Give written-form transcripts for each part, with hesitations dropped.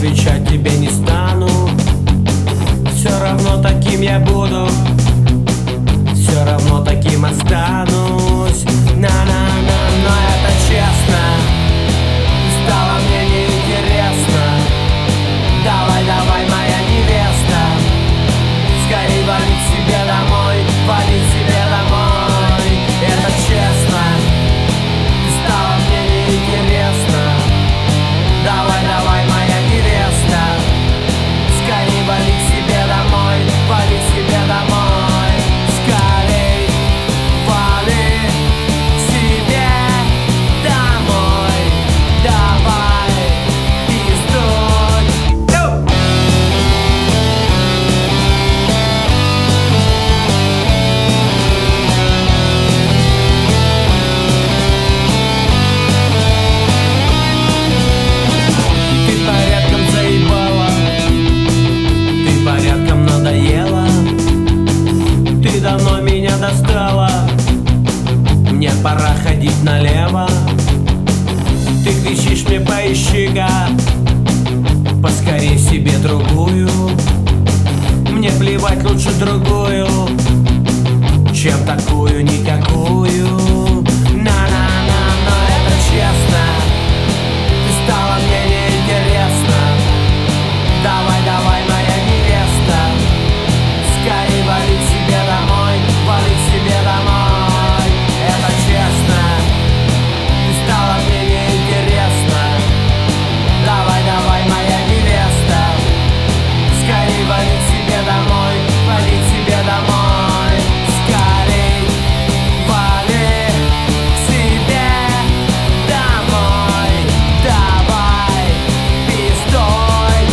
отвечать тебе не стану. Все равно таким я буду, все равно таким останусь. На-на-на, но это честно. Ты стала мне неинтересна. Давай, давай, моя невеста, скорей вали к себе домой, вали к себе домой. Это честно. Ты стала мне неинтересна. Давай, давай, моя невеста, скорей вали к себе домой, вали к себе домой. Скорей вали к себе домой. Давай, пиздуй. Ты порядком заебала, ты порядком надоела, ты давно меня достала, мне пора ходить налево. Ты кричишь мне: поищи-ка поскорей себе другую. Мне плевать, лучше другую, чем такую никакую. На-на-на, но это честно. Ты стала мне неинтересна. Давай, давай, моя невеста, скорей вали к себе домой, вали к себе домой. Это честно. Ты стала мне неинтересна. Давай, давай, моя невеста, скорей вали к себе домой, вали к себе домой. Скорей вали к себе домой. Давай, пиздой.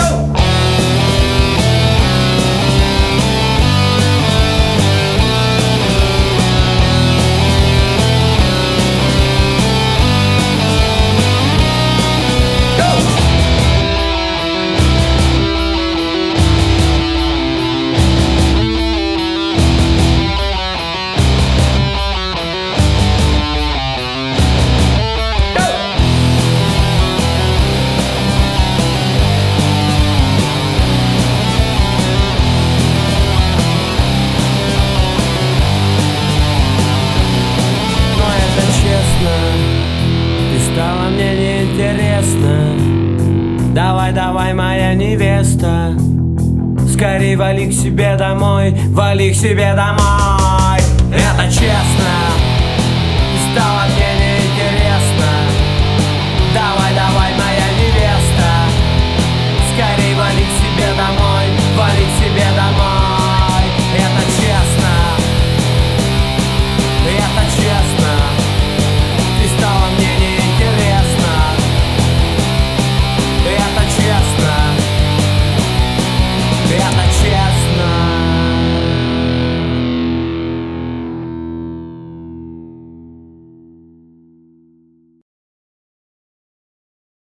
Но это честно. Ты стала мне неинтересна. Давай, давай, моя невеста, скорей вали к себе домой, вали к себе домой. Это честно. Ты стала мне